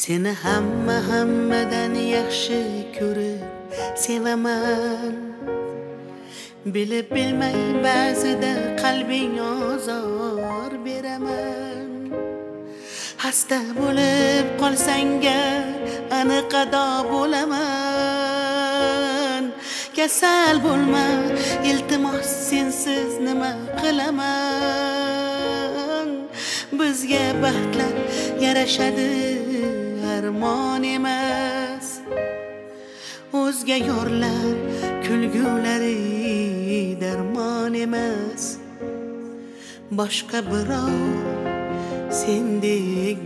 Seni hammadan yaxshi ko'rib sevaman. Bilib bilmay ba'zida qalbing ozor beraman. Hasta bo'lib qolsanga aniq ado bo'laman. Kasal bo'lma, iltimos sensiz nima qilaman. Bizga baxtlar yarashadi, armon emas. O'zga yorlar kulgulari darmon emas. Boshqa birov sendek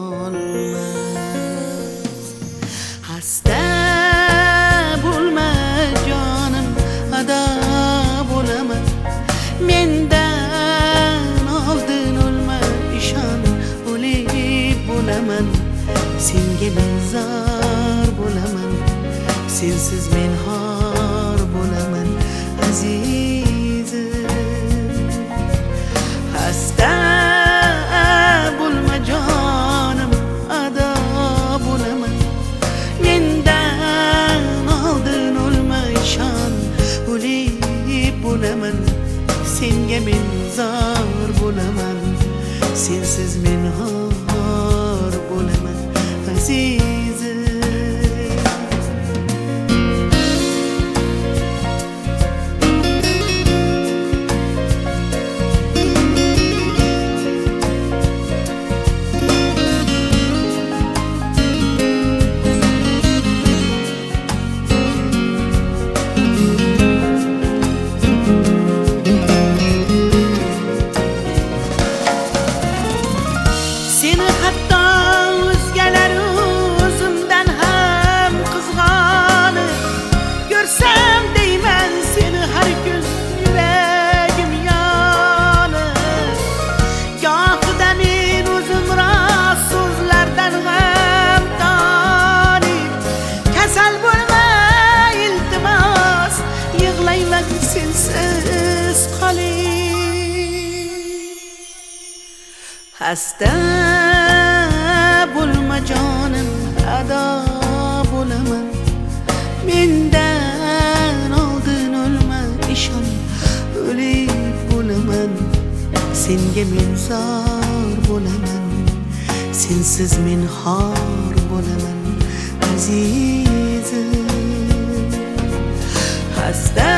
bo'lolmas. Hasta bo'lma jonim, ado bo'laman. Mendan oldin o'lma, ishon, o'lib bo'laman. Senga men zor bo'laman, sensiz men xor bo'laman azizim. Hasta bo'lma jonim, ado bo'laman. Mendan oldin o'lma, ishon, o'lib bo'laman. Senga men zor bo'laman, sensiz men xor bo'laman azizim. Seni hatto o'zgalar o'zimdan ham qizg'onib ko'rsam deyman, seni har kun yuragim yonib. Gohida men o'zim rost so'zlardan ham tonib. Kasal bo'lma iltimos, yig'layman sensiz qolib. Hasta bo'lma jonim, ado bo'laman. Mendan oldin o'lma, ishon, o'lib bo'laman. Senga men zor bo'laman, sensiz men xor bo'laman azizim. Hasta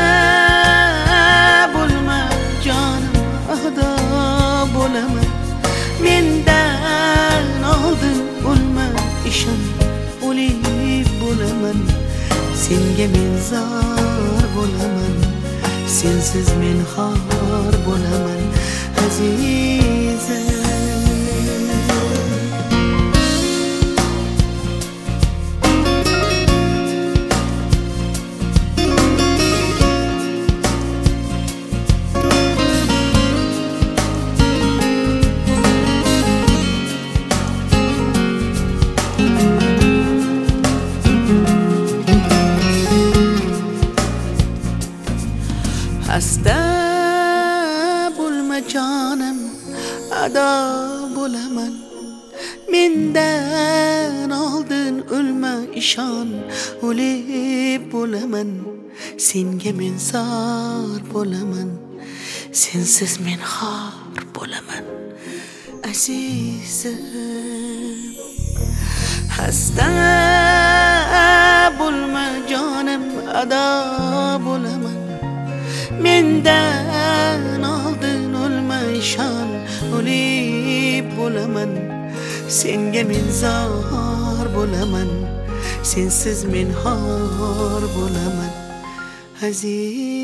bo'lma jonim, ado bo'laman. Mendan oldin o'lma, ishon, o'lib bo'laman. Senga men zor bo'laman, sensiz men xor bo'laman azizim. Hasta bo'lma jonim, ado bo'laman. Mendan oldin o'lma, ishon, o'lib bo'laman. Senga men zor bo'laman, sensiz men xor bo'laman azizim. Hasta bo'lma jonim, ado bo'laman. Mendan oldin o'lma, ishon, o'lib bo'laman. Senga men zor bo'laman, sensiz men xor bo'laman aziz.